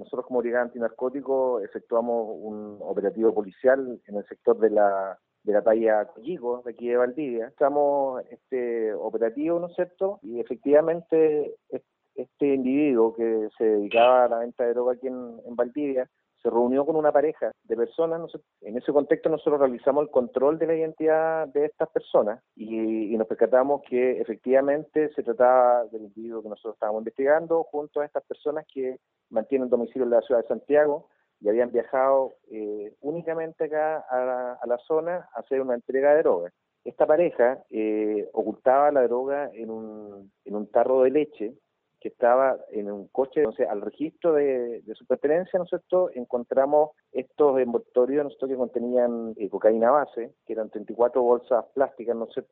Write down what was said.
nosotros como Brigada Antinarcótico efectuamos un operativo policial en el sector de la talla Coyico, de aquí de Valdivia. Estamos operativo, ¿no es cierto? Y efectivamente este individuo que se dedicaba a la venta de droga aquí en Valdivia se reunió con una pareja de personas. En ese contexto nosotros realizamos el control de la identidad de estas personas y nos percatamos que efectivamente se trataba del individuo que nosotros estábamos investigando junto a estas personas que mantienen domicilio en la ciudad de Santiago y habían viajado únicamente acá a la zona a hacer una entrega de drogas. Esta pareja ocultaba la droga en un tarro de leche que estaba en un coche. Entonces, al registro de su pertenencia, ¿no es cierto?, encontramos estos envoltorios, ¿no es cierto?, que contenían cocaína base, que eran 34 bolsas plásticas, ¿no es cierto?,